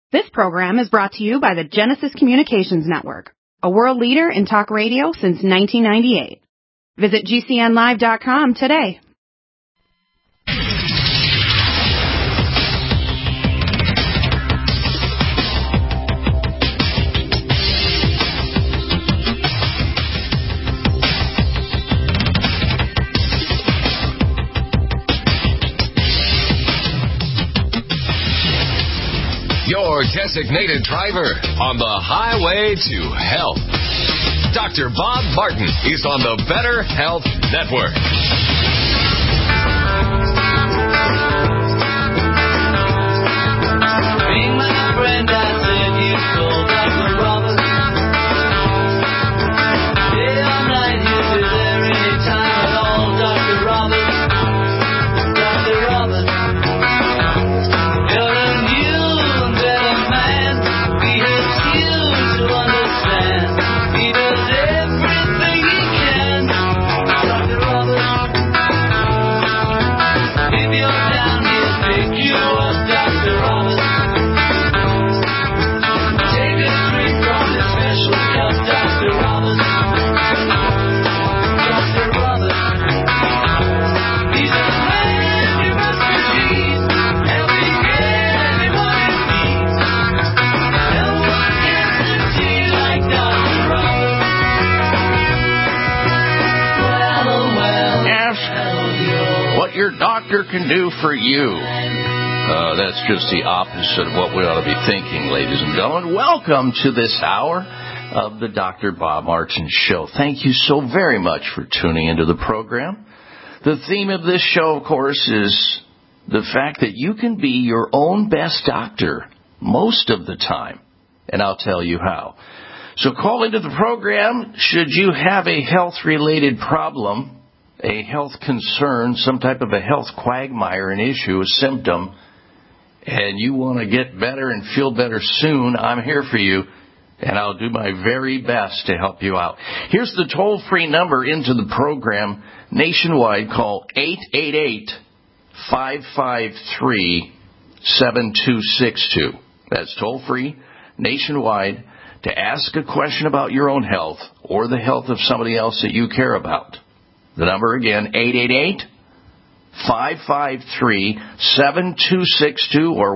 This program is brought to you by the Genesis Communications Network, a world leader in talk radio since 1998. Visit GCNlive.com today. Your designated driver on the highway to health. Dr. Bob Martin is on the Better Health Network. Being my friend, I said you told Dr. Roberts. Day or night, you'll be there anytime at all, Dr. Roberts. Dr. Roberts. You're a new and better man. He helps you to understand. He does everything he can. Dr. Roberts. If you're down, he'll pick you up, Dr. Roberts. Take a drink from his special cup, Dr. Roberts. Dr. Roberts. He's a man you must believe, helping anyone in need. No one gets to see like Dr. Roberts. Well, Ask what your doctor can do for you. That's just the opposite of what we ought to be thinking, ladies and gentlemen. Welcome to this hour of the Dr. Bob Martin Show. Thank you so very much for tuning into the program. The theme of this show, of course, is the fact that you can be your own best doctor most of the time. And I'll tell you how. So call into the program should you have a health-related problem, a health concern, some type of a health quagmire, an issue, a symptom, and you want to get better and feel better soon. I'm here for you, and I'll do my very best to help you out. Here's the toll-free number into the program. Nationwide, call 888-553-7262. That's toll-free, nationwide, to ask a question about your own health or the health of somebody else that you care about. The number again, 888-553-7262 or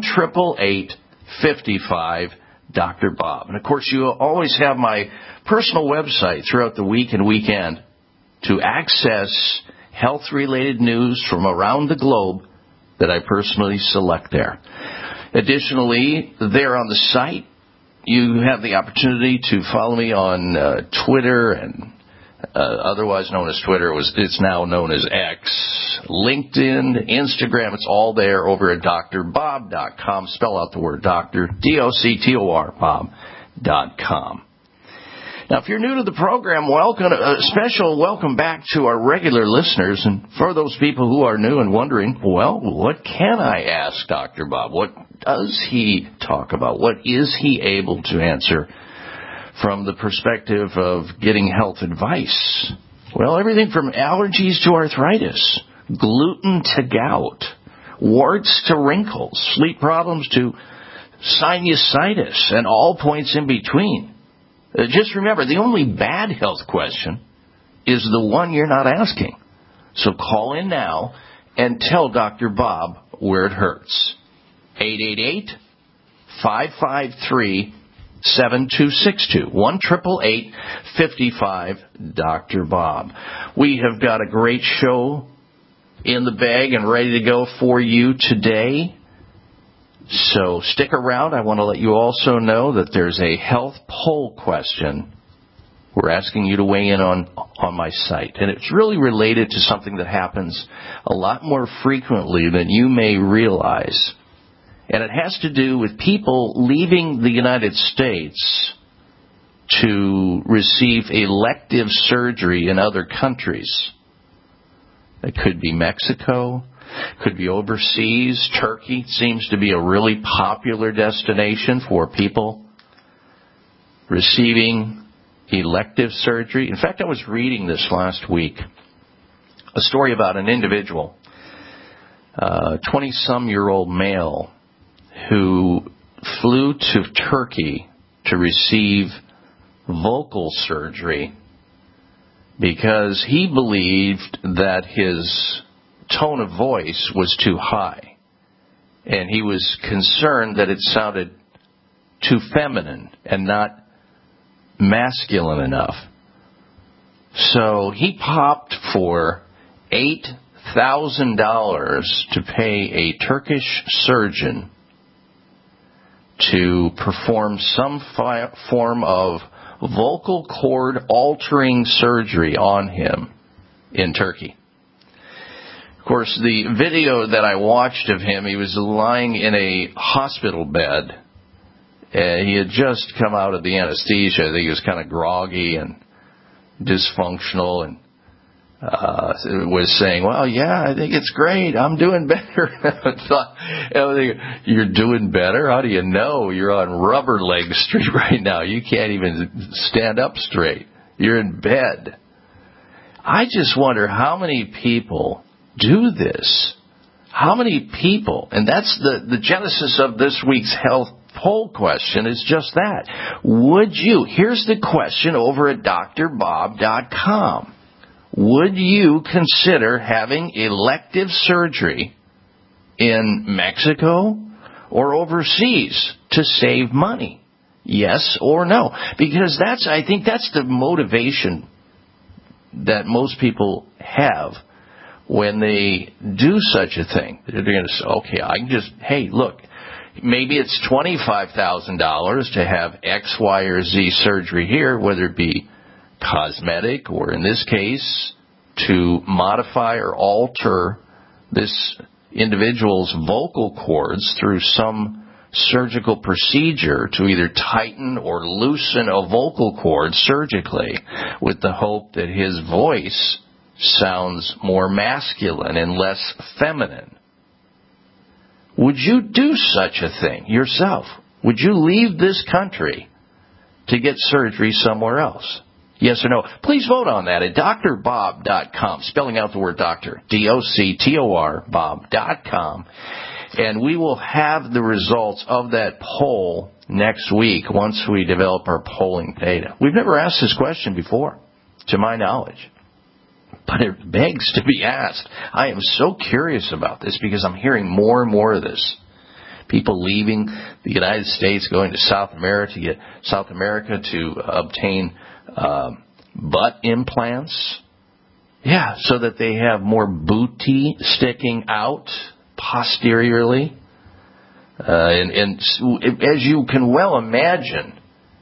1-888-55-Dr. Bob. And, of course, you always have my personal website throughout the week and weekend to access health-related news from around the globe that I personally select there. Additionally, there on the site, you have the opportunity to follow me on Twitter and otherwise known as Twitter. It's now known as X, LinkedIn, Instagram. It's all there over at drbob.com. Spell out the word doctor, D-O-C-T-O-R, bob.com. Now, if you're new to the program, welcome. A special welcome back to our regular listeners. And for those people who are new and wondering, well, what can I ask Dr. Bob? What does he talk about? What is he able to answer from the perspective of getting health advice? Well, everything from allergies to arthritis, gluten to gout, warts to wrinkles, sleep problems to sinusitis, and all points in between. Just remember, the only bad health question is the one you're not asking. So call in now and tell Dr. Bob where it hurts. 888-553-7262. 1-888-55-Dr. Bob. We have got a great show in the bag and ready to go for you today. So stick around. I want to let you also know that there's a health poll question we're asking you to weigh in on my site. And it's really related to something that happens a lot more frequently than you may realize. And it has to do with people leaving the United States to receive elective surgery in other countries. It could be Mexico, could be overseas. Turkey seems to be a really popular destination for people receiving elective surgery. In fact, I was reading this last week, a story about an individual, 20-some-year-old male, who flew to Turkey to receive vocal surgery because he believed that his tone of voice was too high. And he was concerned that it sounded too feminine and not masculine enough. So he popped for $8,000 to pay a Turkish surgeon to perform some form of vocal cord altering surgery on him in Turkey. Of course, the video that I watched of him, he was lying in a hospital bed. He had just come out of the anesthesia. I think he was kind of groggy and dysfunctional, and was saying, well, yeah, I think it's great. I'm doing better. You're doing better? How do you know? You're on rubber leg street right now. You can't even stand up straight. You're in bed. I just wonder how many people do this. How many people, and that's the genesis of this week's health poll question, is just that. Would you, here's the question over at drbob.com. Would you consider having elective surgery in Mexico or overseas to save money? Yes or no? Because I think that's the motivation that most people have when they do such a thing. They're going to say, okay, I can just, hey, look, maybe it's $25,000 to have X, Y, or Z surgery here, whether it be cosmetic or, in this case, to modify or alter this individual's vocal cords through some surgical procedure to either tighten or loosen a vocal cord surgically with the hope that his voice sounds more masculine and less feminine. Would you do such a thing yourself? Would you leave this country to get surgery somewhere else? Yes or no? Please vote on that at drbob.com, spelling out the word doctor, D-O-C-T-O-R, bob.com. And we will have the results of that poll next week once we develop our polling data. We've never asked this question before, to my knowledge. But it begs to be asked. I am so curious about this because I'm hearing more and more of this. People leaving the United States, going to South America to obtain butt implants. Yeah, so that they have more booty sticking out posteriorly. And as you can well imagine,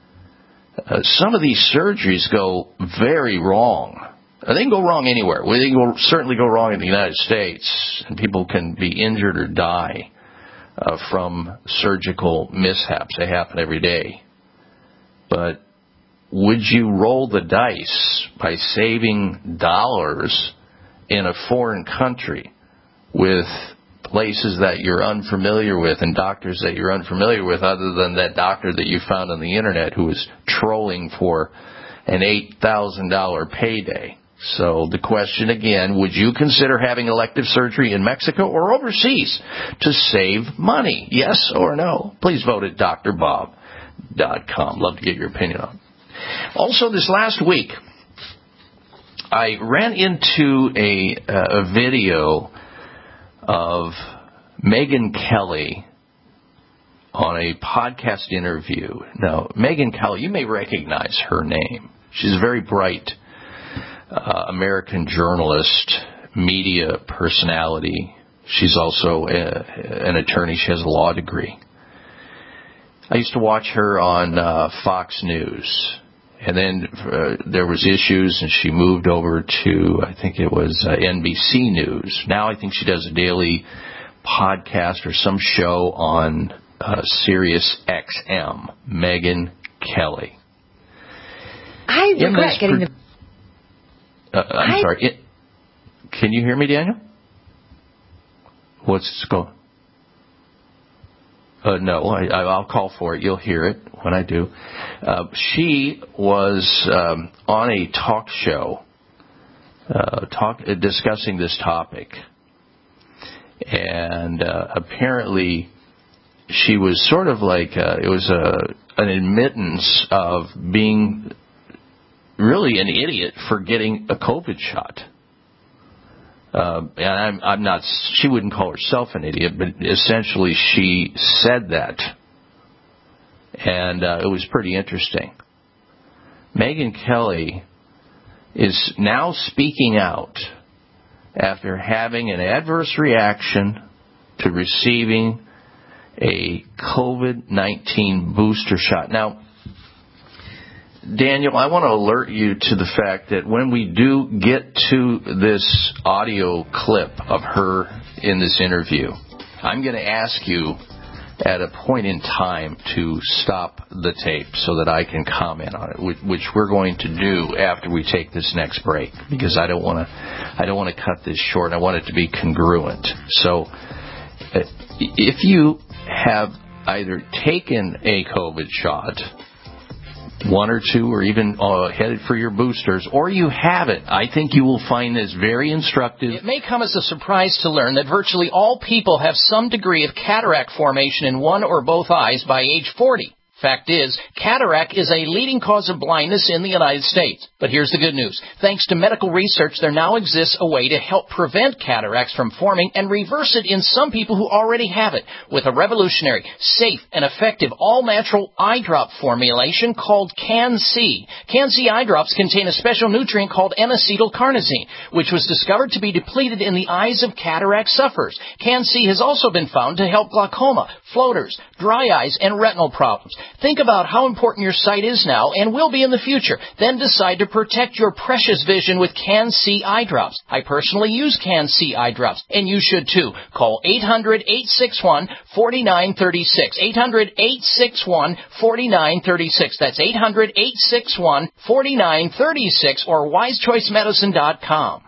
some of these surgeries go very wrong. They can go wrong anywhere. They can certainly go wrong in the United States, and people can be injured or die from surgical mishaps. They happen every day. But would you roll the dice by saving dollars in a foreign country with places that you're unfamiliar with and doctors that you're unfamiliar with, other than that doctor that you found on the internet who was trolling for an $8,000 payday? So the question again, would you consider having elective surgery in Mexico or overseas to save money? Yes or no? Please vote at drbob.com. Love to get your opinion on it. Also, this last week, I ran into a video of Megyn Kelly on a podcast interview. Now, Megyn Kelly, you may recognize her name. She's a very bright American journalist, media personality. She's also an attorney. She has a law degree. I used to watch her on Fox News. And then there was issues, and she moved over to, I think it was NBC News. Now I think she does a daily podcast or some show on Sirius XM. Megyn Kelly. I regret getting the... I'm sorry. Can you hear me, Daniel? What's going? No, I'll call for it. You'll hear it when I do. She was on a talk show discussing this topic. And apparently she was sort of like it was an admittance of being really an idiot for getting a COVID shot. And I'm not. She wouldn't call herself an idiot, but essentially she said that, and it was pretty interesting. Megyn Kelly is now speaking out after having an adverse reaction to receiving a COVID-19 booster shot. Now, Daniel, I want to alert you to the fact that when we do get to this audio clip of her in this interview, I'm going to ask you at a point in time to stop the tape so that I can comment on it, which we're going to do after we take this next break, because I don't want to cut this short. I want it to be congruent. So if you have either taken a COVID shot, one or two, or even headed for your boosters, or you haven't, I think you will find this very instructive. It may come as a surprise to learn that virtually all people have some degree of cataract formation in one or both eyes by age 40. Fact is, cataract is a leading cause of blindness in the United States. But here's the good news. Thanks to medical research, there now exists a way to help prevent cataracts from forming and reverse it in some people who already have it with a revolutionary, safe, and effective all-natural eye drop formulation called Can-C. Can-C eye drops contain a special nutrient called N-acetylcarnosine, which was discovered to be depleted in the eyes of cataract sufferers. Can-C has also been found to help glaucoma, floaters, dry eyes, and retinal problems. Think about how important your sight is now and will be in the future. Then decide to protect your precious vision with Can-C eye drops. I personally use Can-C eye drops, and you should too. Call 800-861-4936. 800-861-4936. That's 800-861-4936 or wisechoicemedicine.com.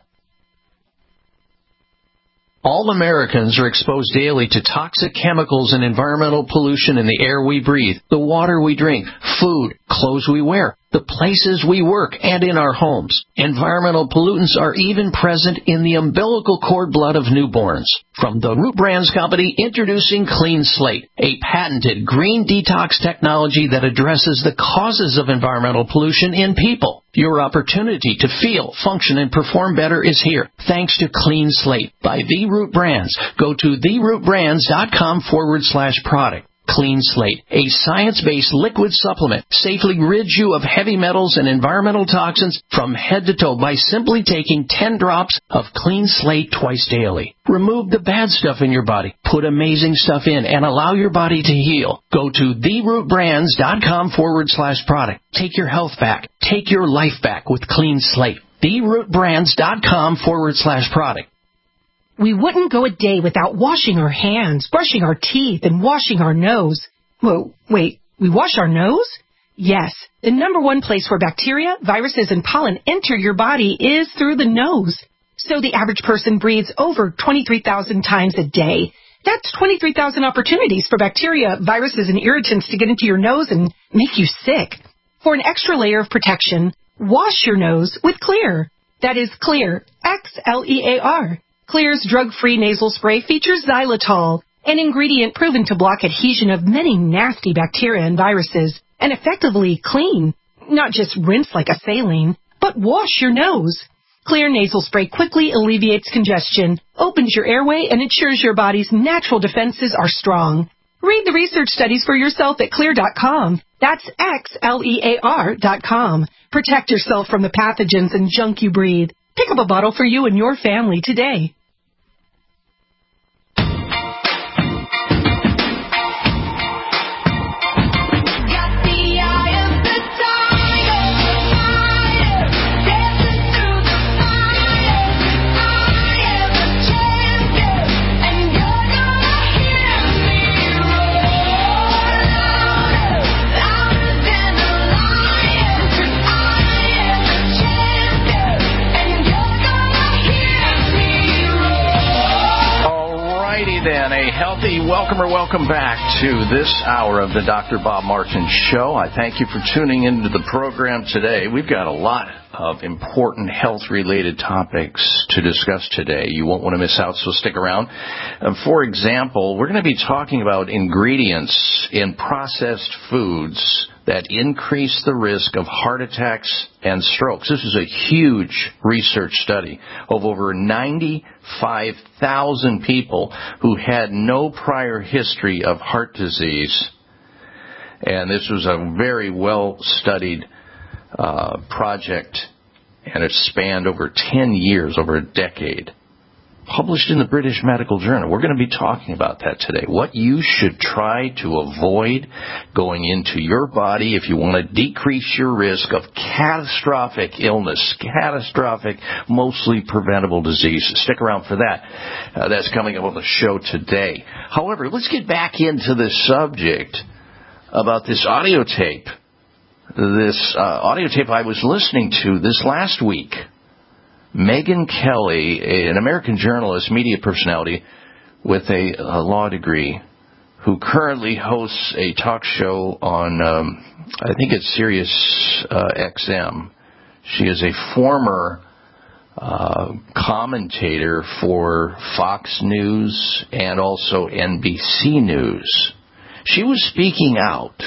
All Americans are exposed daily to toxic chemicals and environmental pollution in the air we breathe, the water we drink, food, clothes we wear, the places we work, and in our homes. Environmental pollutants are even present in the umbilical cord blood of newborns. From the Root Brands Company, introducing Clean Slate, a patented green detox technology that addresses the causes of environmental pollution in people. Your opportunity to feel, function, and perform better is here, thanks to Clean Slate by The Root Brands. Go to therootbrands.com/product. Clean Slate, a science-based liquid supplement, safely rids you of heavy metals and environmental toxins from head to toe by simply taking 10 drops of Clean Slate twice daily. Remove the bad stuff in your body, put amazing stuff in, and allow your body to heal. Go to therootbrands.com/product. Take your health back. Take your life back with Clean Slate. therootbrands.com/product. We wouldn't go a day without washing our hands, brushing our teeth, and washing our nose. Whoa, wait, we wash our nose? Yes, the number one place where bacteria, viruses, and pollen enter your body is through the nose. So the average person breathes over 23,000 times a day. That's 23,000 opportunities for bacteria, viruses, and irritants to get into your nose and make you sick. For an extra layer of protection, wash your nose with Xlear. That is Xlear, Xlear. Xlear's drug-free nasal spray features xylitol, an ingredient proven to block adhesion of many nasty bacteria and viruses, and effectively clean. Not just rinse like a saline, but wash your nose. Xlear nasal spray quickly alleviates congestion, opens your airway, and ensures your body's natural defenses are strong. Read the research studies for yourself at Xlear.com. That's Xlear.com. Protect yourself from the pathogens and junk you breathe. Pick up a bottle for you and your family today. You're gonna hear me Welcome back to this hour of the Dr. Bob Martin Show. I thank you for tuning into the program today. We've got a lot of important health-related topics to discuss today. You won't want to miss out, so stick around. For example, we're going to be talking about ingredients in processed foods that increase the risk of heart attacks and strokes. This is a huge research study of over 95,000 people who had no prior history of heart disease. And this was a very well-studied project, and it spanned over 10 years, over a decade. Published in the British Medical Journal. We're going to be talking about that today. What you should try to avoid going into your body if you want to decrease your risk of catastrophic illness, catastrophic, mostly preventable disease. Stick around for that. That's coming up on the show today. However, let's get back into this subject about this audio tape. This audio tape I was listening to this last week. Megyn Kelly, an American journalist, media personality with a law degree, who currently hosts a talk show on, I think it's Sirius XM. She is a former commentator for Fox News and also NBC News. She was speaking out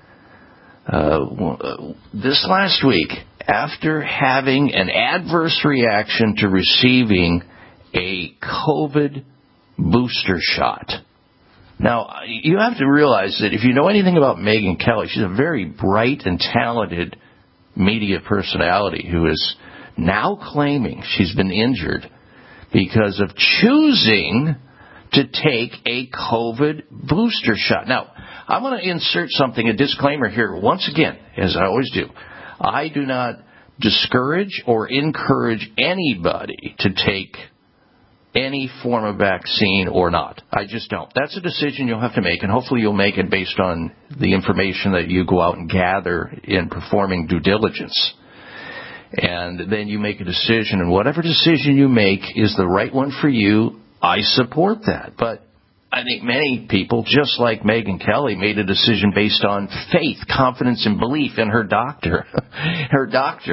this last week after having an adverse reaction to receiving a COVID booster shot. Now, you have to realize that if you know anything about Megyn Kelly, she's a very bright and talented media personality who is now claiming she's been injured because of choosing to take a COVID booster shot. Now, I want to insert something, a disclaimer here, once again, as I always do. I do not discourage or encourage anybody to take any form of vaccine or not. I just don't. That's a decision you'll have to make, and hopefully you'll make it based on the information that you go out and gather in performing due diligence. And then you make a decision, and whatever decision you make is the right one for you. I support that. But I think many people, just like Megyn Kelly, made a decision based on faith, confidence, and belief in her doctor. And her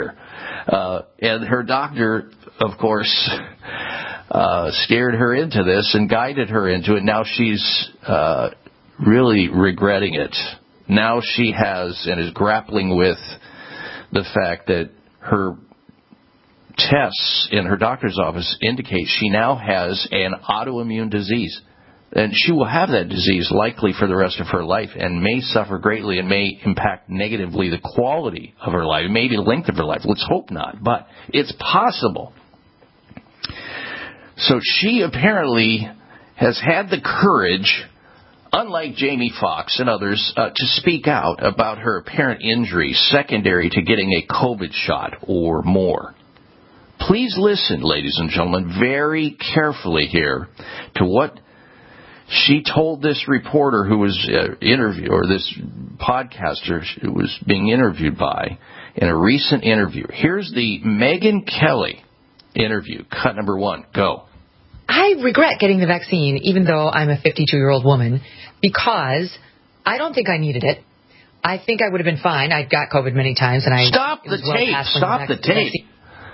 doctor, of course, steered her into this and guided her into it. Now she's really regretting it. Now she has and is grappling with the fact that her tests in her doctor's office indicate she now has an autoimmune disease. And she will have that disease likely for the rest of her life and may suffer greatly and may impact negatively the quality of her life, maybe the length of her life. Let's hope not, but it's possible. So she apparently has had the courage, unlike Jamie Foxx and others, to speak out about her apparent injury secondary to getting a COVID shot or more. Please listen, ladies and gentlemen, very carefully here to what she told this reporter who was interviewed, or this podcaster who was being interviewed by, in a recent interview. Here's the Megyn Kelly interview. Cut number 1. Go. I regret getting the vaccine, even though I'm a 52-year-old woman, because I don't think I needed it. I think I would have been fine. I got COVID many times, and Stop the tape. Stop the tape.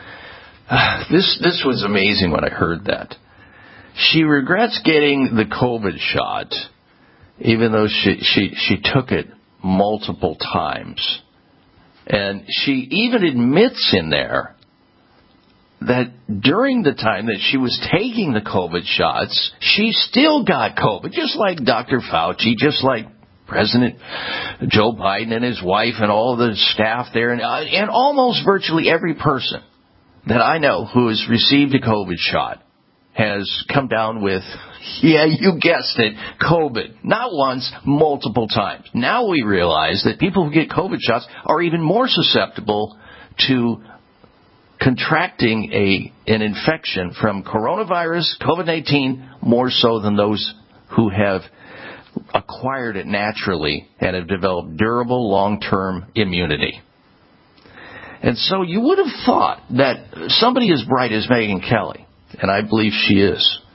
This was amazing when I heard that. She regrets getting the COVID shot, even though she took it multiple times. And she even admits in there that during the time that she was taking the COVID shots, she still got COVID, just like Dr. Fauci, just like President Joe Biden and his wife and all the staff there, and almost virtually every person that I know who has received a COVID shot has come down with, yeah, you guessed it, COVID. Not once, multiple times. Now we realize that people who get COVID shots are even more susceptible to contracting an infection from coronavirus, COVID-19, more so than those who have acquired it naturally and have developed durable long-term immunity. And so you would have thought that somebody as bright as Megyn Kelly, and I believe she is,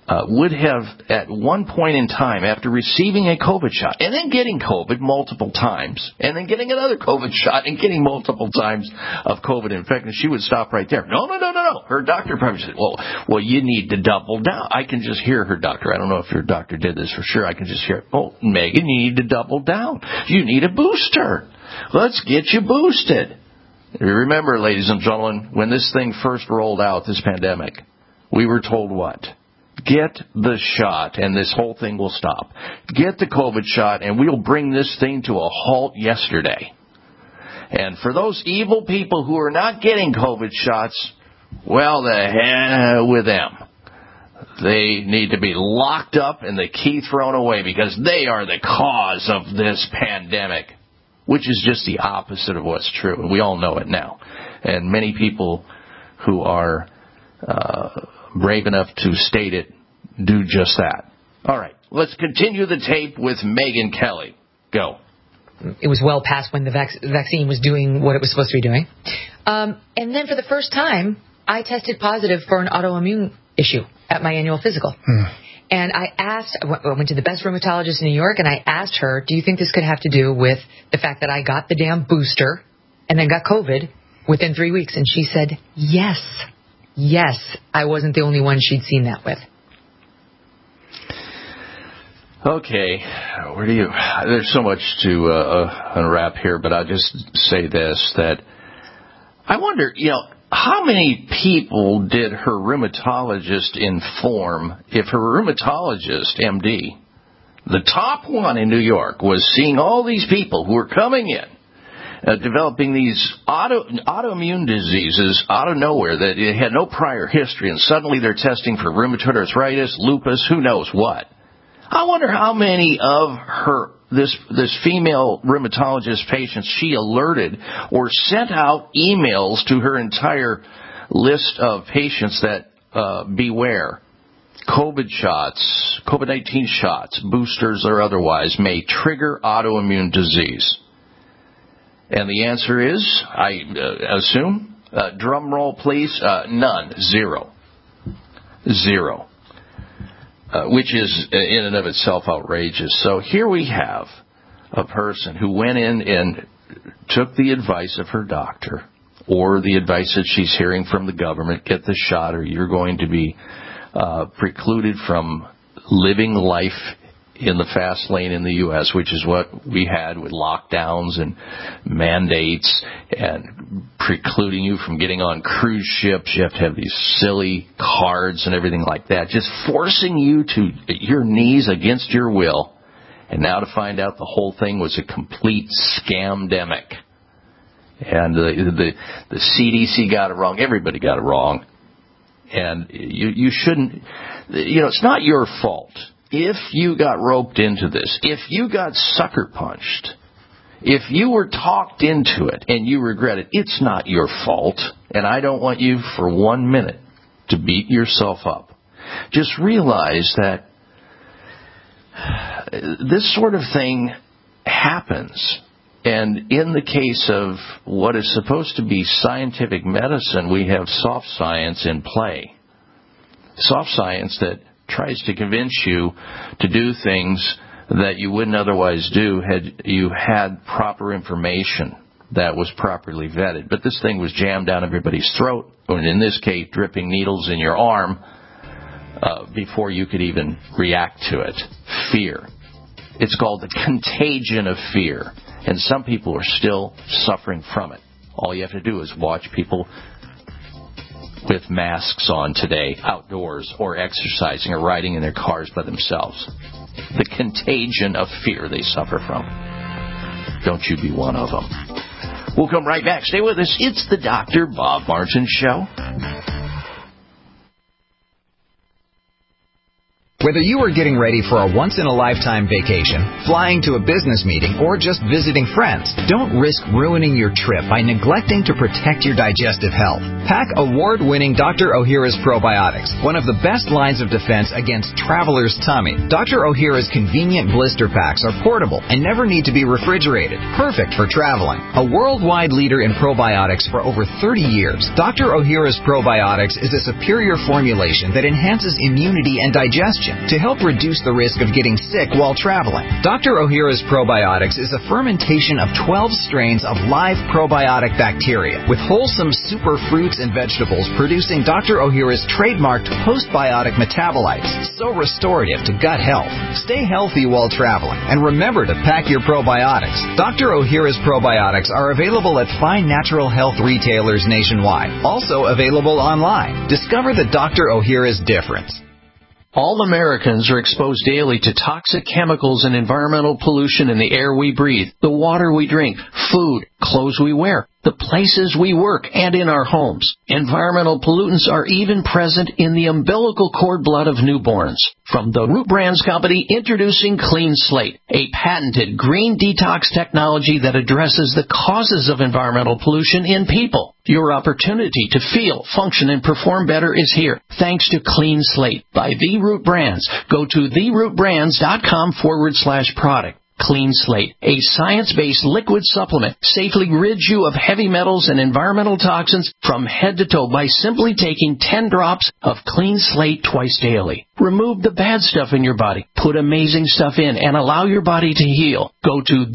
would have, at one point in time, after receiving a COVID shot, and then getting COVID multiple times, and then getting another COVID shot, and getting multiple times of COVID infection, she would stop right there. No. Her doctor probably said, well, you need to double down. I can just hear her doctor. I don't know if your doctor did this for sure. I can just hear, oh, Megan, you need to double down. You need a booster. Let's get you boosted. Remember, ladies and gentlemen, when this thing first rolled out, this pandemic, we were told what? Get the shot, and this whole thing will stop. Get the COVID shot, and we'll bring this thing to a halt yesterday. And for those evil people who are not getting COVID shots, well, the hell with them. They need to be locked up and the key thrown away because they are the cause of this pandemic, which is just the opposite of what's true. And we all know it now. And many people who are brave enough to state it do just that. All right, let's continue the tape with Megan Kelly. Go. It was well past when the vaccine was doing what it was supposed to be doing. And then for the first time, I tested positive for an autoimmune issue at my annual physical. And I went to the best rheumatologist in New York, and I asked her, do you think this could have to do with the fact that I got the damn booster and then got COVID within 3 weeks? And she said, yes. Yes, I wasn't the only one she'd seen that with. Okay, there's so much to unwrap here, but I'll just say this, that I wonder, how many people did her rheumatologist inform if her rheumatologist, MD, the top one in New York, was seeing all these people who were coming in, developing these autoimmune diseases out of nowhere that it had no prior history, and suddenly they're testing for rheumatoid arthritis, lupus, who knows what. I wonder how many of this female rheumatologist patients she alerted or sent out emails to her entire list of patients that beware. COVID-19 shots, boosters or otherwise, may trigger autoimmune disease. And the answer is, I assume, drum roll please, none, zero. Which is in and of itself outrageous. So here we have a person who went in and took the advice of her doctor, or the advice that she's hearing from the government, get the shot or you're going to be precluded from living life in the fast lane in the U.S., which is what we had with lockdowns and mandates and precluding you from getting on cruise ships. You have to have these silly cards and everything like that, just forcing you to your knees against your will. And now to find out the whole thing was a complete scamdemic. And the CDC got it wrong. Everybody got it wrong. And you shouldn't, it's not your fault. If you got roped into this, if you got sucker punched, if you were talked into it and you regret it, it's not your fault. And I don't want you for 1 minute to beat yourself up. Just realize that this sort of thing happens. And in the case of what is supposed to be scientific medicine, we have soft science in play. Soft science that tries to convince you to do things that you wouldn't otherwise do had you had proper information that was properly vetted. But this thing was jammed down everybody's throat, and in this case, dripping needles in your arm before you could even react to it. Fear. It's called the contagion of fear, and some people are still suffering from it. All you have to do is watch people with masks on today, outdoors, or exercising, or riding in their cars by themselves. The contagion of fear they suffer from. Don't you be one of them. We'll come right back. Stay with us. It's the Dr. Bob Martin Show. Whether you are getting ready for a once-in-a-lifetime vacation, flying to a business meeting, or just visiting friends, don't risk ruining your trip by neglecting to protect your digestive health. Pack award-winning Dr. Ohhira's Probiotics, one of the best lines of defense against traveler's tummy. Dr. Ohhira's convenient blister packs are portable and never need to be refrigerated, perfect for traveling. A worldwide leader in probiotics for over 30 years, Dr. Ohhira's Probiotics is a superior formulation that enhances immunity and digestion to help reduce the risk of getting sick while traveling. Dr. Ohhira's Probiotics is a fermentation of 12 strains of live probiotic bacteria with wholesome super fruits and vegetables, producing Dr. Ohhira's trademarked postbiotic metabolites, so restorative to gut health. Stay healthy while traveling, and remember to pack your probiotics. Dr. Ohhira's Probiotics are available at fine natural health retailers nationwide, also available online. Discover the Dr. Ohhira's difference. All Americans are exposed daily to toxic chemicals and environmental pollution in the air we breathe, the water we drink, food, clothes we wear, the places we work, and in our homes. Environmental pollutants are even present in the umbilical cord blood of newborns. From the Root Brands Company, introducing Clean Slate, a patented green detox technology that addresses the causes of environmental pollution in people. Your opportunity to feel, function, and perform better is here, thanks to Clean Slate by The Root Brands. Go to therootbrands.com/product. Clean Slate, a science-based liquid supplement, safely rids you of heavy metals and environmental toxins from head to toe by simply taking 10 drops of Clean Slate twice daily. Remove the bad stuff in your body, put amazing stuff in, and allow your body to heal. Go to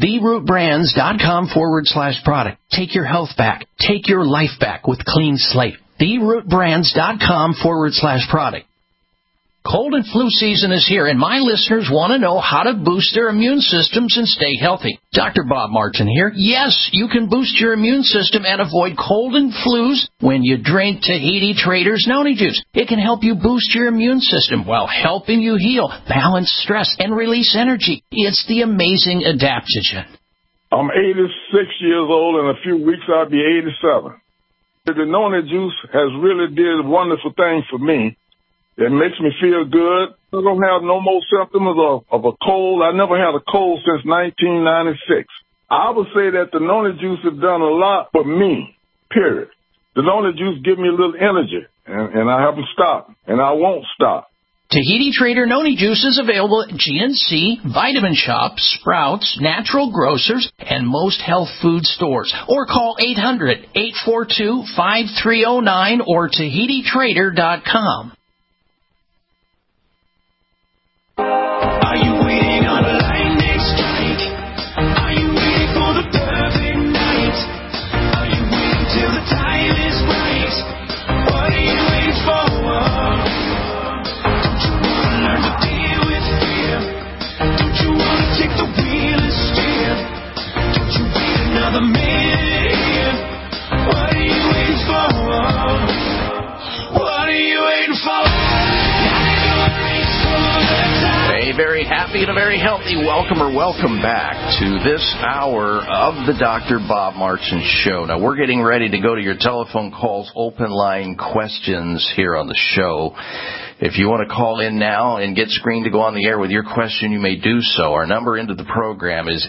therootbrands.com/product. Take your health back. Take your life back with Clean Slate. therootbrands.com/product. Cold and flu season is here, and my listeners want to know how to boost their immune systems and stay healthy. Dr. Bob Martin here. Yes, you can boost your immune system and avoid cold and flus when you drink Tahiti Trader's Noni Juice. It can help you boost your immune system while helping you heal, balance stress, and release energy. It's the amazing adaptogen. I'm 86 years old. In a few weeks, I'll be 87. The Noni Juice has really did a wonderful thing for me. It makes me feel good. I don't have no more symptoms of a cold. I never had a cold since 1996. I would say that the Noni Juice has done a lot for me, period. The Noni Juice gives me a little energy, and I haven't stopped, and I won't stop. Tahiti Trader Noni Juice is available at GNC, Vitamin Shop, Sprouts, Natural Grocers, and most health food stores. Or call 800-842-5309 or TahitiTrader.com. Are you waiting on a lightning strike? Are you waiting for the perfect night? Are you waiting till the time is right? What are you waiting for? Don't you want to learn to deal with fear? Don't you want to take the wheel and steer? Don't you wait another minute here? What are you waiting for? What are you waiting for? A very happy and a very healthy welcome back to this hour of the Dr. Bob Martin Show. Now, we're getting ready to go to your telephone calls, open line questions here on the show. If you want to call in now and get screened to go on the air with your question, you may do so. Our number into the program is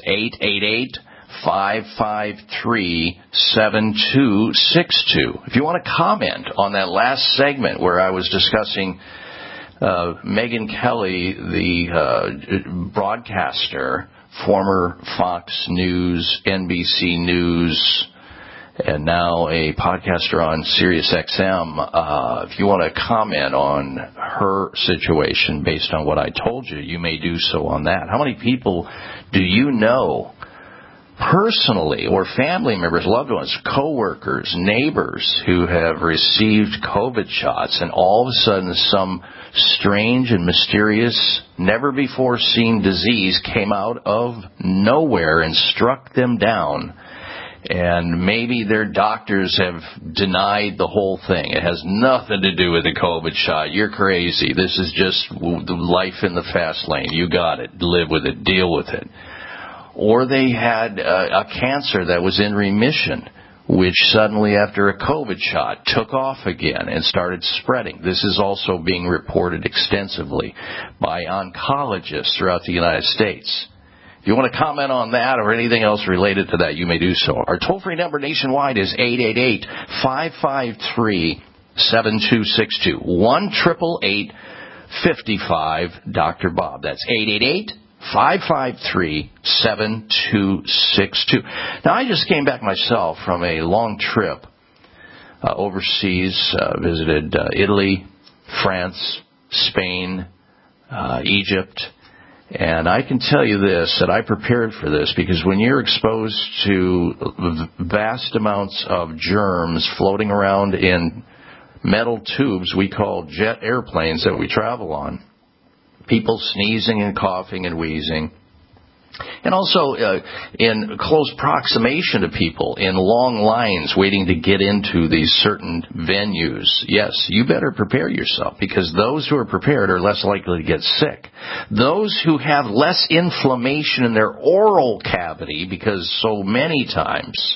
888-553-7262. If you want to comment on that last segment where I was discussing Megyn Kelly, the broadcaster, former Fox News, NBC News, and now a podcaster on Sirius XM. If you want to comment on her situation based on what I told you, you may do so on that. How many people do you know personally, or family members, loved ones, coworkers, neighbors who have received COVID shots, and all of a sudden some strange and mysterious, never-before-seen disease came out of nowhere and struck them down? And maybe their doctors have denied the whole thing. It has nothing to do with the COVID shot. You're crazy. This is just life in the fast lane. You got it. Live with it. Deal with it. Or they had a cancer that was in remission which suddenly after a COVID shot took off again and started spreading. This is also being reported extensively by oncologists throughout the United States. If you want to comment on that or anything else related to that, you may do so. Our toll-free number nationwide is 888-553-7262. 1-888-55 Bob. That's 888-553-7262. Now, I just came back myself from a long trip overseas, visited Italy, France, Spain, Egypt. And I can tell you this, that I prepared for this, because when you're exposed to vast amounts of germs floating around in metal tubes we call jet airplanes that we travel on, people sneezing and coughing and wheezing, and also in close approximation to people in long lines waiting to get into these certain venues. Yes, you better prepare yourself, because those who are prepared are less likely to get sick. Those who have less inflammation in their oral cavity, because so many times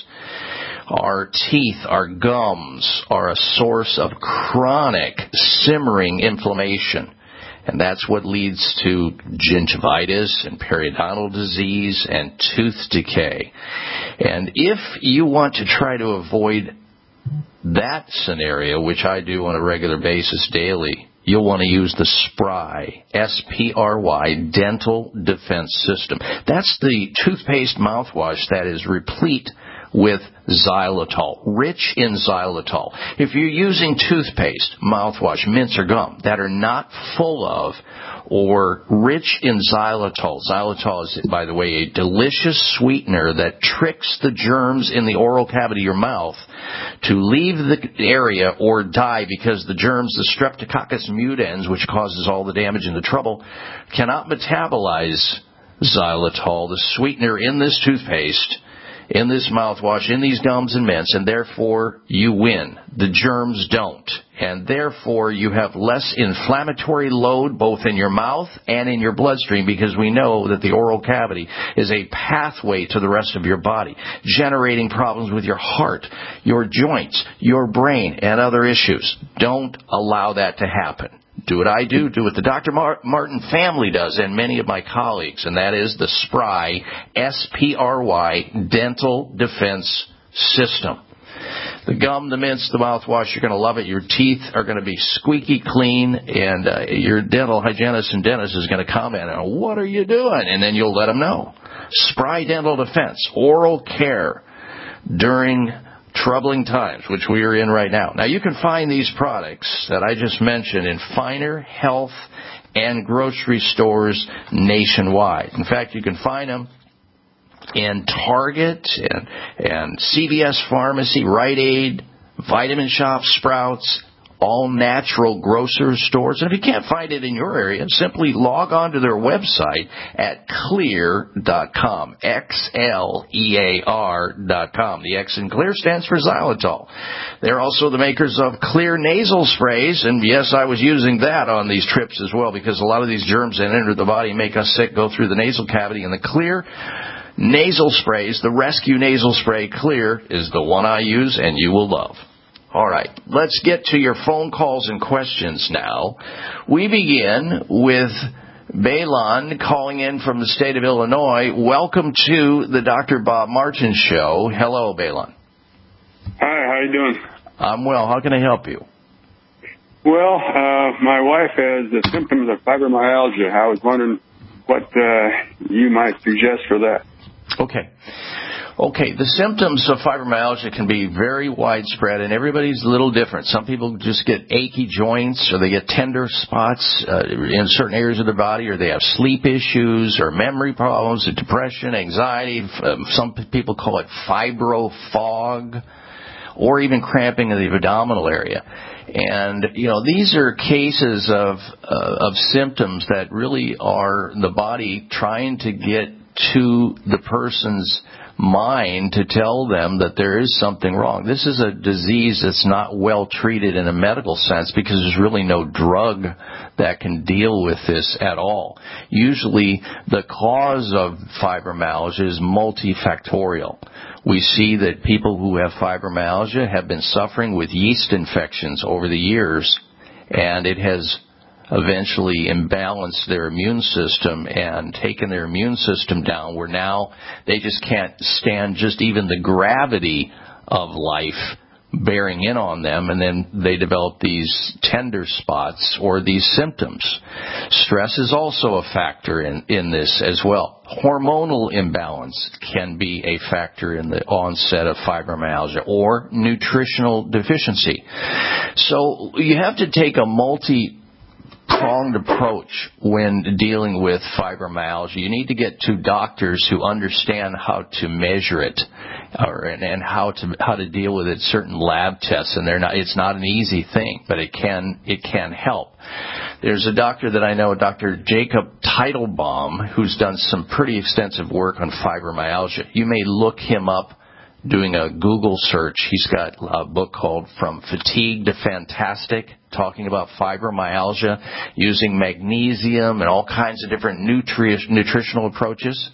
our teeth, our gums are a source of chronic simmering inflammation. And that's what leads to gingivitis and periodontal disease and tooth decay. And if you want to try to avoid that scenario, which I do on a regular basis daily, you'll want to use the SPRY, S-P-R-Y, Dental Defense System. That's the toothpaste mouthwash that is replete with xylitol, rich in xylitol. If you're using toothpaste, mouthwash, mints, or gum that are not full of or rich in xylitol, xylitol is, by the way, a delicious sweetener that tricks the germs in the oral cavity of your mouth to leave the area or die, because the germs, the Streptococcus mutans, which causes all the damage and the trouble, cannot metabolize xylitol, the sweetener in this toothpaste, in this mouthwash, in these gums and mints, and therefore you win. The germs don't. And therefore you have less inflammatory load both in your mouth and in your bloodstream, because we know that the oral cavity is a pathway to the rest of your body, generating problems with your heart, your joints, your brain, and other issues. Don't allow that to happen. Do what I do what the Dr. Martin family does, and many of my colleagues, and that is the SPRY, S-P-R-Y, Dental Defense System. The gum, the mints, the mouthwash, you're going to love it. Your teeth are going to be squeaky clean, and your dental hygienist and dentist is going to comment on, what are you doing? And then you'll let them know. SPRY Dental Defense, oral care during troubling times, which we are in right now. Now, you can find these products that I just mentioned in finer health and grocery stores nationwide. In fact, you can find them in Target and CVS Pharmacy, Rite Aid, Vitamin Shop, Sprouts, all natural grocer stores. And if you can't find it in your area, simply log on to their website at xlear.com, Xlear.com. The X in Xlear stands for xylitol. They're also the makers of Xlear nasal sprays, and yes, I was using that on these trips as well, because a lot of these germs that enter the body make us sick go through the nasal cavity, and the Xlear nasal sprays, the Rescue Nasal Spray Xlear, is the one I use and you will love. All right, let's get to your phone calls and questions now. We begin with Balon calling in from the state of Illinois. Welcome to the Dr. Bob Martin Show. Hello, Balon. Hi, how you doing? I'm well. How can I help you? Well, my wife has the symptoms of fibromyalgia. I was wondering what you might suggest for that. Okay, the symptoms of fibromyalgia can be very widespread, and everybody's a little different. Some people just get achy joints, or they get tender spots in certain areas of their body, or they have sleep issues, or memory problems, or depression, anxiety. Some people call it fibro fog, or even cramping in the abdominal area. And, these are cases of symptoms that really are the body trying to get to the person's mind to tell them that there is something wrong. This is a disease that's not well treated in a medical sense because there's really no drug that can deal with this at all. Usually the cause of fibromyalgia is multifactorial. We see that people who have fibromyalgia have been suffering with yeast infections over the years, and it has eventually imbalanced their immune system and taken their immune system down, where now they just can't stand just even the gravity of life bearing in on them, and then they develop these tender spots or these symptoms. Stress is also a factor in this as well. Hormonal imbalance can be a factor in the onset of fibromyalgia, or nutritional deficiency. So you have to take a multi-pronged approach when dealing with fibromyalgia. You need to get to doctors who understand how to measure it, and how to deal with it. Certain lab tests, and it's not an easy thing, but it can help. There's a doctor that I know, Dr. Jacob Teitelbaum, who's done some pretty extensive work on fibromyalgia. You may look him up doing a Google search. He's got a book called From Fatigue to Fantastic, talking about fibromyalgia, using magnesium and all kinds of different nutritional approaches.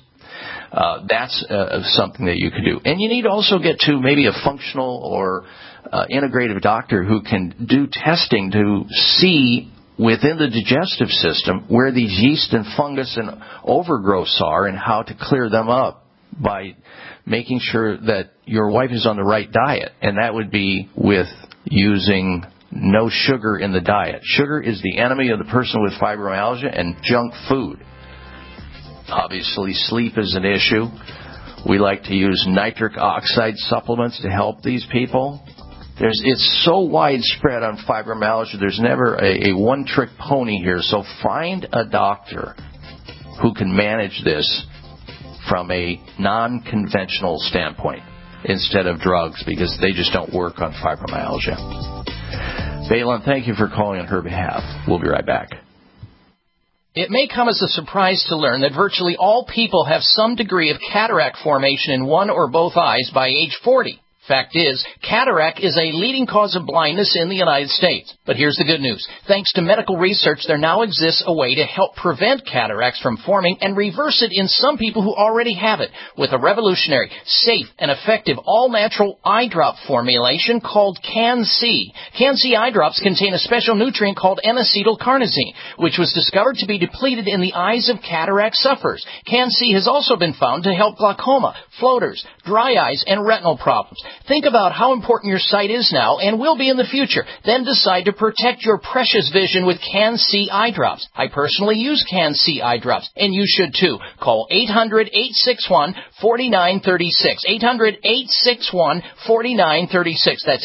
That's something that you can do. And you need to also get to maybe a functional or integrative doctor who can do testing to see within the digestive system where these yeast and fungus and overgrowths are and how to clear them up by making sure that your wife is on the right diet. And that would be with using no sugar in the diet. Sugar is the enemy of the person with fibromyalgia, and junk food. Obviously, sleep is an issue. We like to use nitric oxide supplements to help these people. It's so widespread on fibromyalgia, there's never a one-trick pony here. So find a doctor who can manage this from a non-conventional standpoint instead of drugs, because they just don't work on fibromyalgia. Balin, thank you for calling on her behalf. We'll be right back. It may come as a surprise to learn that virtually all people have some degree of cataract formation in one or both eyes by age 40. Fact is, cataract is a leading cause of blindness in the United States. But here's the good news. Thanks to medical research, there now exists a way to help prevent cataracts from forming and reverse it in some people who already have it with a revolutionary, safe, and effective all-natural eye drop formulation called Can-C. Can-C eye drops contain a special nutrient called N-acetylcarnosine, which was discovered to be depleted in the eyes of cataract sufferers. Can-C has also been found to help glaucoma, floaters, dry eyes, and retinal problems. Think about how important your sight is now and will be in the future. Then decide to protect your precious vision with Can-C eye drops. I personally use Can-C eye drops, and you should too. Call 800-861-4936. 800-861-4936. That's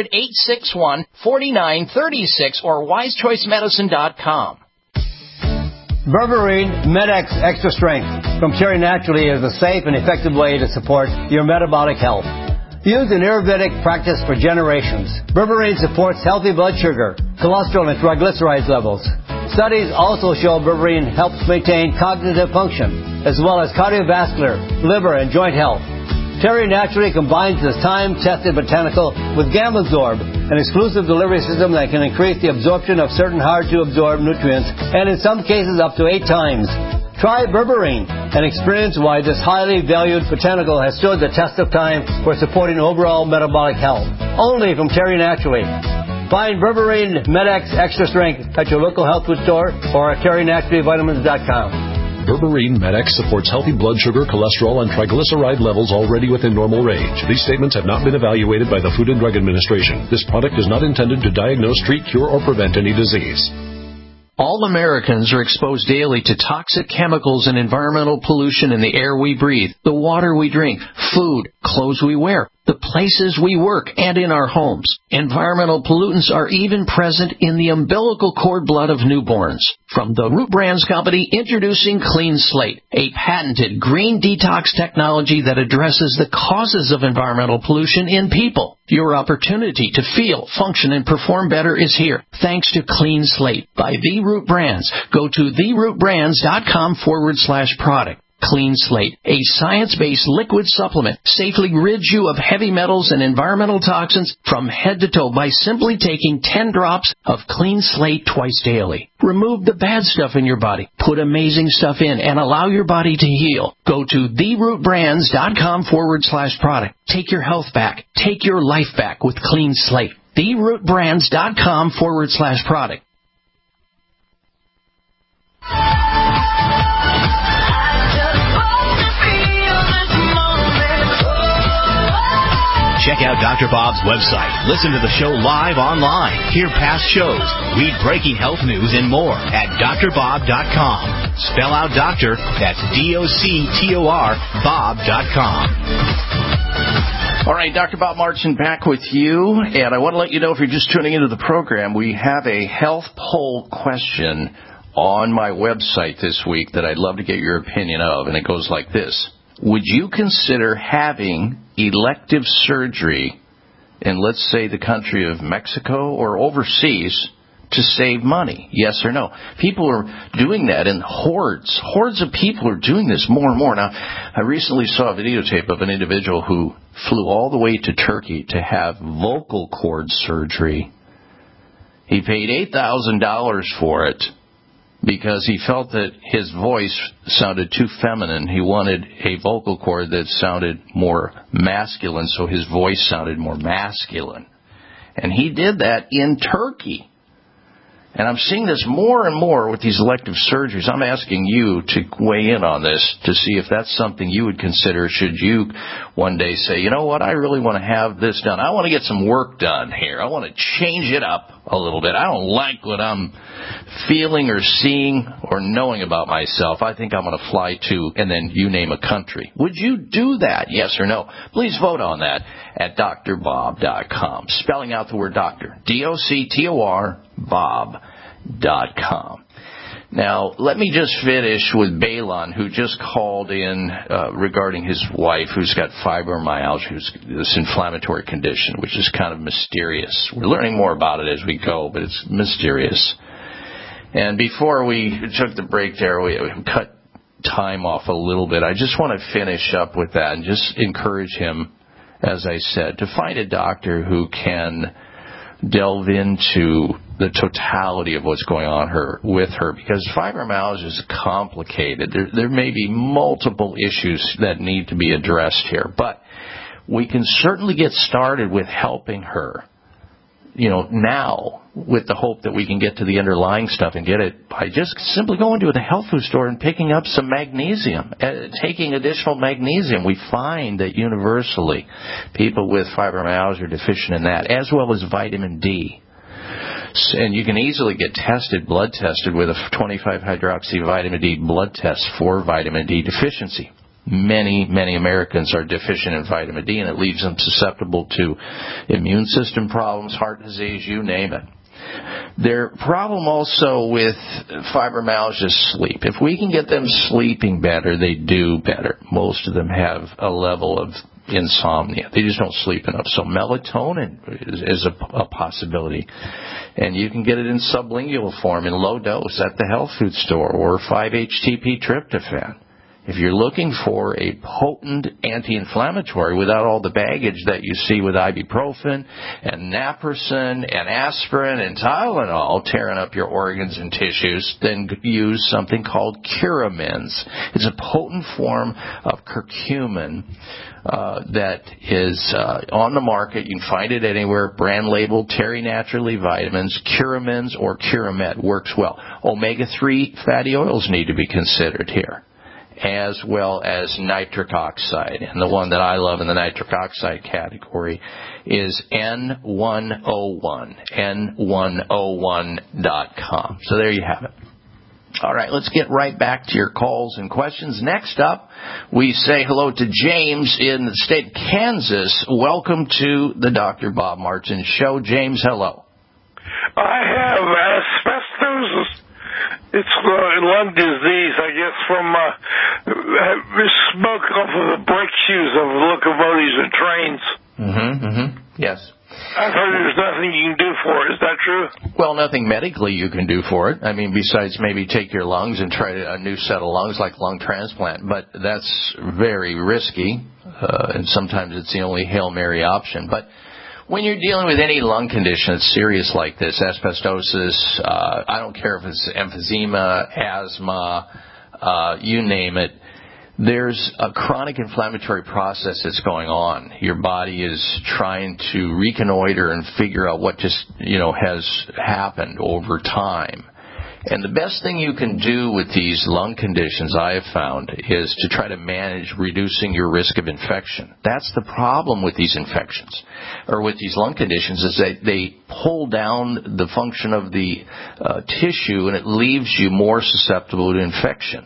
800-861-4936 or wisechoicemedicine.com. Berberine Med-X Extra Strength from Cherry Naturally is a safe and effective way to support your metabolic health. Used in Ayurvedic practice for generations, berberine supports healthy blood sugar, cholesterol, and triglycerides levels. Studies also show berberine helps maintain cognitive function, as well as cardiovascular, liver, and joint health. Cherry Naturally combines this time-tested botanical with Gamazorb, an exclusive delivery system that can increase the absorption of certain hard-to-absorb nutrients, and in some cases up to 8 times. Try berberine and experience why this highly valued botanical has stood the test of time for supporting overall metabolic health. Only from Cherry Naturally. Find Berberine Med-X Extra Strength at your local health food store or at CherryNaturallyVitamins.com. Berberine Med-X supports healthy blood sugar, cholesterol, and triglyceride levels already within normal range. These statements have not been evaluated by the Food and Drug Administration. This product is not intended to diagnose, treat, cure, or prevent any disease. All Americans are exposed daily to toxic chemicals and environmental pollution in the air we breathe, the water we drink, food, clothes we wear, the places we work, and in our homes. Environmental pollutants are even present in the umbilical cord blood of newborns. From the Root Brands Company, introducing Clean Slate, a patented green detox technology that addresses the causes of environmental pollution in people. Your opportunity to feel, function, and perform better is here, thanks to Clean Slate by The Root Brands. Go to therootbrands.com/product. Clean Slate, a science-based liquid supplement, safely rids you of heavy metals and environmental toxins from head to toe by simply taking 10 drops of Clean Slate twice daily. Remove the bad stuff in your body, put amazing stuff in, and allow your body to heal. Go to therootbrands.com/product. Take your health back. Take your life back with Clean Slate. therootbrands.com/product. Check out Dr. Bob's website. Listen to the show live online. Hear past shows. Read breaking health news and more at drbob.com. Spell out doctor. That's DOCTOR Bob.com. All right, Dr. Bob Martin back with you. And I want to let you know, if you're just tuning into the program, we have a health poll question on my website this week that I'd love to get your opinion of. And it goes like this. Would you consider having elective surgery in, let's say, the country of Mexico or overseas to save money? Yes or no? People are doing that in hordes. Hordes of people are doing this more and more. Now, I recently saw a videotape of an individual who flew all the way to Turkey to have vocal cord surgery. He paid $8,000 for it because he felt that his voice sounded too feminine. He wanted a vocal cord that sounded more masculine, so his voice sounded more masculine. And he did that in Turkey. And I'm seeing this more and more with these elective surgeries. I'm asking you to weigh in on this to see if that's something you would consider should you one day say, you know what, I really want to have this done. I want to get some work done here. I want to change it up a little bit. I don't like what I'm feeling or seeing or knowing about myself. I think I'm going to fly to, and then you name a country. Would you do that, yes or no? Please vote on that at drbob.com. Spelling out the word doctor. DOCTOR Bob.com. Now, let me just finish with Balon, who just called in regarding his wife, who's got fibromyalgia, who's this inflammatory condition, which is kind of mysterious. We're learning more about it as we go, but it's mysterious. And before we took the break there, we cut time off a little bit. I just want to finish up with that and just encourage him, as I said, to find a doctor who can delve into the totality of what's going on with her, because fibromyalgia is complicated. There may be multiple issues that need to be addressed here, but we can certainly get started with helping her, now, with the hope that we can get to the underlying stuff and get it by just simply going to the health food store and picking up some magnesium, taking additional magnesium. We find that universally people with fibromyalgia are deficient in that, as well as vitamin D. And you can easily get blood tested with a 25-hydroxy vitamin D blood test for vitamin D deficiency. Many Americans are deficient in vitamin D, and it leaves them susceptible to immune system problems, heart disease, you name it. Their problem also with fibromyalgia is sleep. If we can get them sleeping better, they do better. Most of them have a level of insomnia. They just don't sleep enough. So melatonin is a possibility. And you can get it in sublingual form in low dose at the health food store, or 5-HTP tryptophan. If you're looking for a potent anti-inflammatory without all the baggage that you see with ibuprofen and naproxen and aspirin and Tylenol tearing up your organs and tissues, then use something called Curamins. It's a potent form of curcumin that is on the market. You can find it anywhere. Brand labeled Terry Naturally Vitamins. Curamins or Curamed works well. Omega-3 fatty oils need to be considered here, as well as nitric oxide. And the one that I love in the nitric oxide category is N101, N101.com. So there you have it. All right, let's get right back to your calls and questions. Next up, we say hello to James in the state of Kansas. Welcome to the Dr. Bob Martin Show. James, hello. I have asbestosis. It's lung disease, I guess, from smoke off of the brake shoes of locomotives and trains. Yes. I've heard there's nothing you can do for it. Is that true? Well, nothing medically you can do for it. I mean, besides maybe take your lungs and try a new set of lungs like lung transplant. But that's very risky, and sometimes it's the only Hail Mary option. But when you're dealing with any lung condition that's serious like this, asbestosis, I don't care if it's emphysema, asthma, you name it, there's a chronic inflammatory process that's going on. Your body is trying to reconnoiter and figure out what just, has happened over time. And the best thing you can do with these lung conditions, I have found, is to try to manage reducing your risk of infection. That's the problem with these infections, or with these lung conditions, is that they pull down the function of the tissue, and it leaves you more susceptible to infection.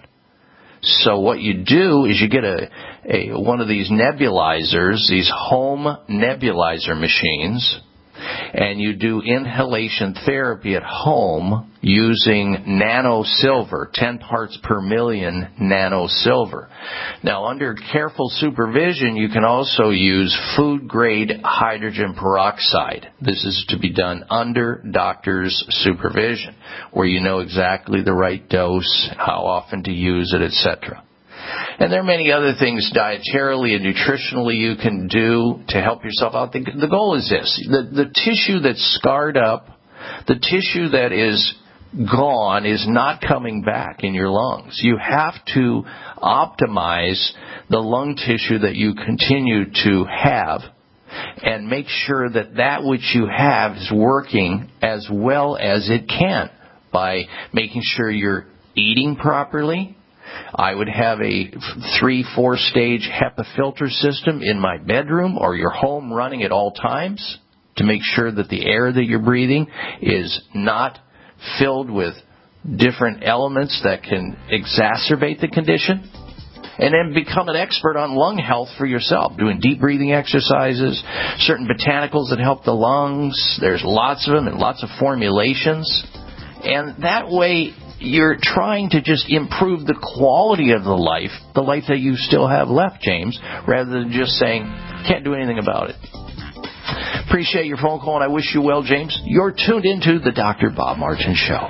So what you do is you get one of these nebulizers, these home nebulizer machines, and you do inhalation therapy at home using nanosilver, 10 parts per million nanosilver. Now, under careful supervision, you can also use food-grade hydrogen peroxide. This is to be done under doctor's supervision, where you know exactly the right dose, how often to use it, etc. And there are many other things dietarily and nutritionally you can do to help yourself out. The goal is this. The tissue that's scarred up, the tissue that is gone is not coming back in your lungs. You have to optimize the lung tissue that you continue to have and make sure that which you have is working as well as it can by making sure you're eating properly. I would have a 3-4 stage HEPA filter system in my bedroom or your home running at all times to make sure that the air that you're breathing is not filled with different elements that can exacerbate the condition. And then become an expert on lung health for yourself, doing deep breathing exercises, certain botanicals that help the lungs. There's lots of them and lots of formulations. And that way, you're trying to just improve the quality of the life that you still have left, James, rather than just saying, can't do anything about it. Appreciate your phone call, and I wish you well, James. You're tuned into the Dr. Bob Martin Show.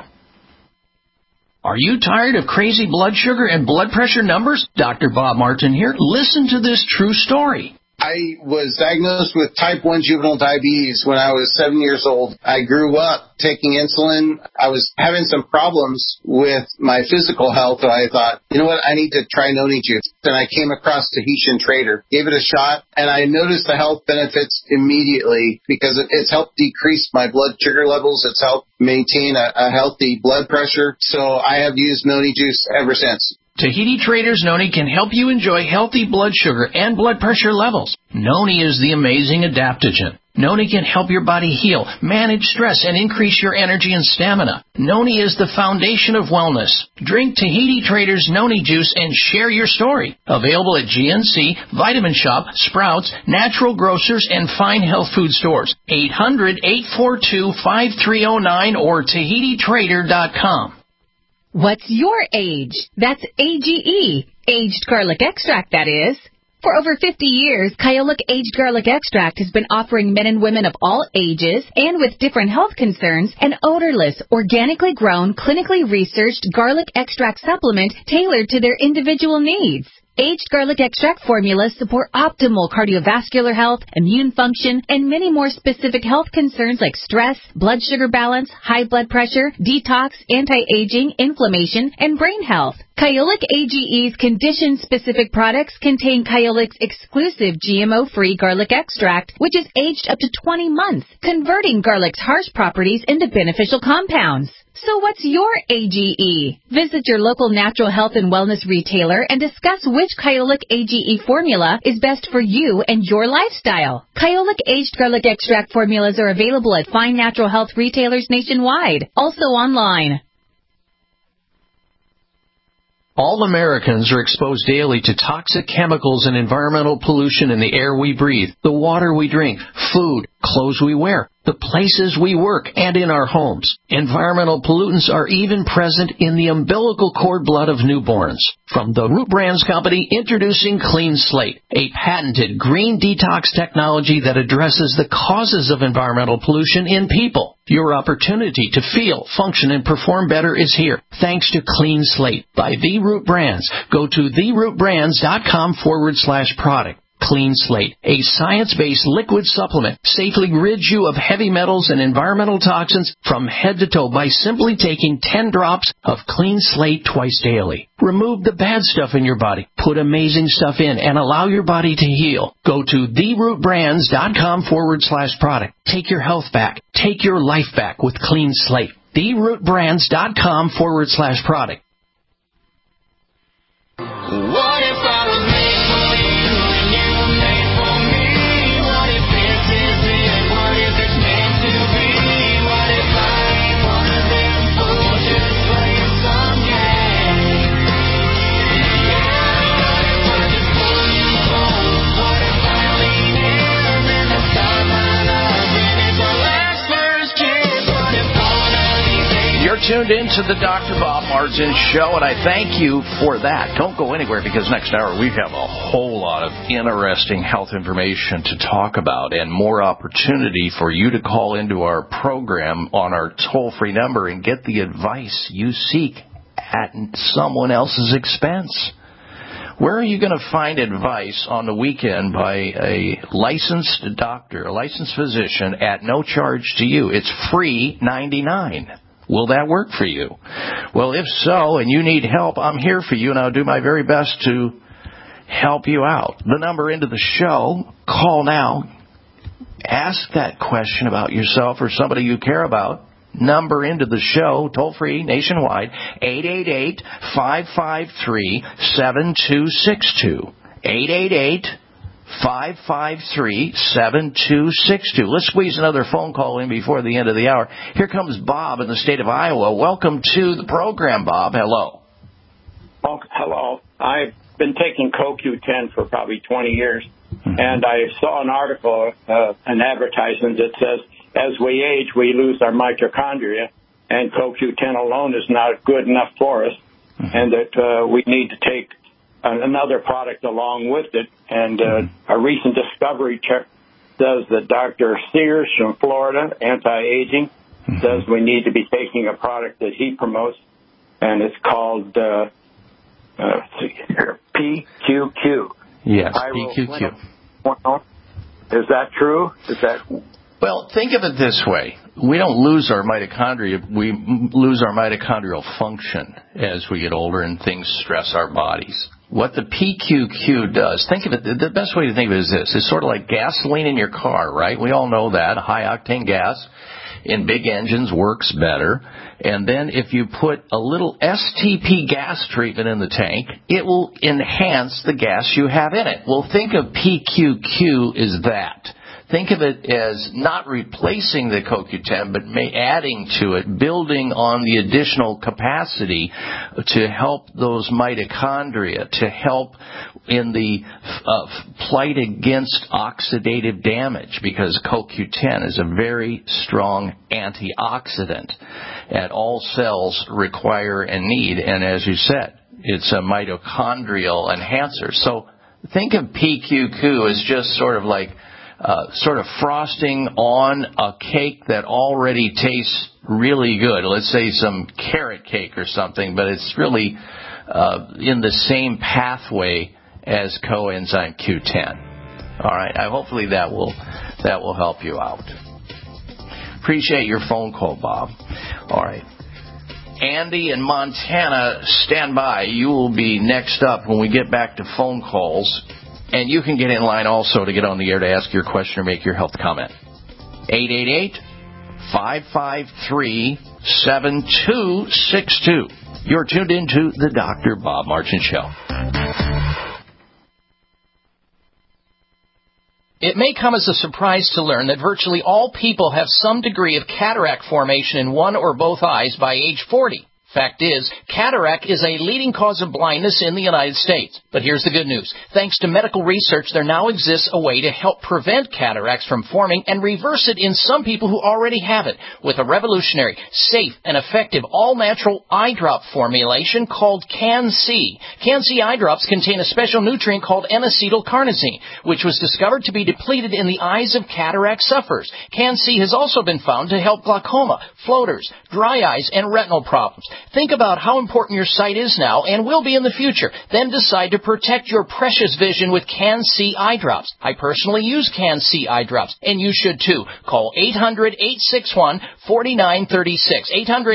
Are you tired of crazy blood sugar and blood pressure numbers? Dr. Bob Martin here. Listen to this true story. I was diagnosed with type 1 juvenile diabetes when I was 7 years old. I grew up taking insulin. I was having some problems with my physical health, so I thought, you know what, I need to try Noni Juice. Then I came across Tahitian Trader, gave it a shot, and I noticed the health benefits immediately because it's helped decrease my blood sugar levels. It's helped maintain a healthy blood pressure. So I have used Noni Juice ever since. Tahiti Trader's Noni can help you enjoy healthy blood sugar and blood pressure levels. Noni is the amazing adaptogen. Noni can help your body heal, manage stress, and increase your energy and stamina. Noni is the foundation of wellness. Drink Tahiti Trader's Noni Juice and share your story. Available at GNC, Vitamin Shop, Sprouts, Natural Grocers, and fine health food stores. 800-842-5309 or TahitiTrader.com. What's your age? That's AGE, aged garlic extract, that is. For over 50 years, Kyolic Aged Garlic Extract has been offering men and women of all ages and with different health concerns an odorless, organically grown, clinically researched garlic extract supplement tailored to their individual needs. Aged garlic extract formulas support optimal cardiovascular health, immune function, and many more specific health concerns like stress, blood sugar balance, high blood pressure, detox, anti-aging, inflammation, and brain health. Kyolic AGE's condition-specific products contain Kyolic's exclusive GMO-free garlic extract, which is aged up to 20 months, converting garlic's harsh properties into beneficial compounds. So what's your AGE? Visit your local natural health and wellness retailer and discuss which Kyolic AGE formula is best for you and your lifestyle. Kyolic Aged Garlic Extract formulas are available at fine natural health retailers nationwide, also online. All Americans are exposed daily to toxic chemicals and environmental pollution in the air we breathe, the water we drink, food, clothes we wear. the places we work, and in our homes. Environmental pollutants are even present in the umbilical cord blood of newborns. From the Root Brands Company, introducing Clean Slate, a patented green detox technology that addresses the causes of environmental pollution in people. Your opportunity to feel, function, and perform better is here, thanks to Clean Slate by The Root Brands. Go to therootbrands.com/product. Clean Slate, a science-based liquid supplement, safely rids you of heavy metals and environmental toxins from head to toe by simply taking 10 drops of Clean Slate twice daily. Remove the bad stuff in your body, put amazing stuff in, and allow your body to heal. Go to therootbrands.com/product. Take your health back. Take your life back with Clean Slate. therootbrands.com/product. What if I was made for you and you were made for me? What if this is it? What if it's meant to be? What if I ain't one of them fools just playing some game? Yeah, what if I just pull you close? What if I lean in and I start my love and it's our last first kiss? What if all of these days... You're tuned in to the Dr. Bob Martin Show, and I thank you for that. Don't go anywhere, because next hour we have a whole lot of interesting health information to talk about and more opportunity for you to call into our program on our toll-free number and get the advice you seek at someone else's expense. Where are you going to find advice on the weekend by a licensed doctor, a licensed physician at no charge to you? It's free 99. Will that work for you? Well, if so, and you need help, I'm here for you, and I'll do my very best to help you out. The number into the show, call now. Ask that question about yourself or somebody you care about. Number into the show, toll-free, nationwide, 888-553-7262. 888-553-7262. Let's squeeze another phone call in before the end of the hour. Here comes Bob in the state of Iowa. Welcome to the program, Bob. Hello. Oh, hello. I've been taking CoQ10 for probably 20 years, and I saw an article, an advertisement that says, as we age, we lose our mitochondria, and CoQ10 alone is not good enough for us, and that we need to take another product along with it. And a recent discovery says that Dr. Sears from Florida, anti-aging, says we need to be taking a product that he promotes, and it's called PQQ. Yes, PQQ. Is that true? Well, think of it this way. We don't lose our mitochondria. We lose our mitochondrial function as we get older and things stress our bodies. What the PQQ does, think of it, the best way to think of it is this. It's sort of like gasoline in your car, right? We all know that. High-octane gas in big engines works better. And then if you put a little STP gas treatment in the tank, it will enhance the gas you have in it. Well, think of PQQ as that. Think of it as not replacing the CoQ10, but adding to it, building on the additional capacity to help those mitochondria, to help in the plight against oxidative damage, because CoQ10 is a very strong antioxidant that all cells require and need. And as you said, it's a mitochondrial enhancer. So think of PQQ as just sort of like sort of frosting on a cake that already tastes really good. Let's say some carrot cake or something, but it's really in the same pathway as coenzyme Q10. All right. Hopefully that will help you out. Appreciate your phone call, Bob. All right. Andy in Montana, stand by. You will be next up when we get back to phone calls. And you can get in line also to get on the air to ask your question or make your health comment. 888-553-7262. You're tuned into the Dr. Bob Martin Show. It may come as a surprise to learn that virtually all people have some degree of cataract formation in one or both eyes by age 40. Fact is, cataract is a leading cause of blindness in the United States. But here's the good news. Thanks to medical research, there now exists a way to help prevent cataracts from forming and reverse it in some people who already have it with a revolutionary, safe, and effective all-natural eye drop formulation called Can-C. Can-C eye drops contain a special nutrient called N-acetylcarnosine, which was discovered to be depleted in the eyes of cataract sufferers. Can-C has also been found to help glaucoma, floaters, dry eyes, and retinal problems. Think about how important your sight is now and will be in the future. Then decide to protect your precious vision with Can-C eye drops. I personally use Can-C eye drops, and you should too. Call 800-861-4936.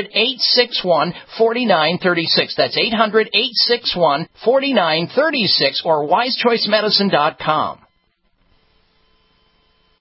800-861-4936. That's 800-861-4936 or wisechoicemedicine.com.